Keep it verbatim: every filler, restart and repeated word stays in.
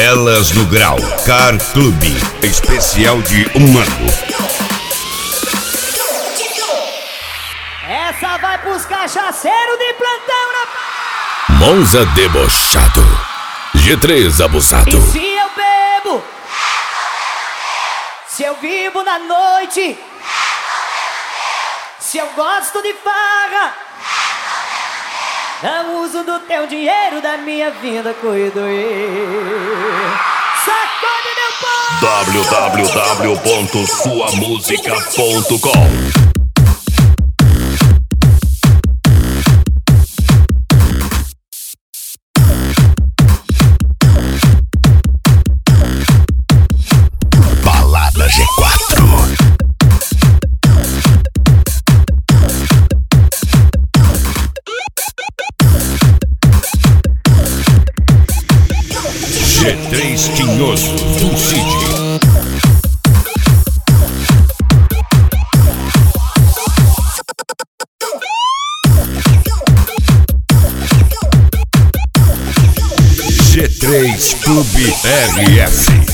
Elas no Grau Car Clube, especial de um ano. Essa vai pros cachaceiros de plantão na... Monza debochado, G três abusado. E se eu bebo, se eu vivo na noite, se eu gosto de farra, eu uso do teu dinheiro, da minha vida, cuido eu. Sacode meu povo! w w w ponto sua música ponto com Balada G quatro. G três Tinhoso do Cid. G três Clube R S.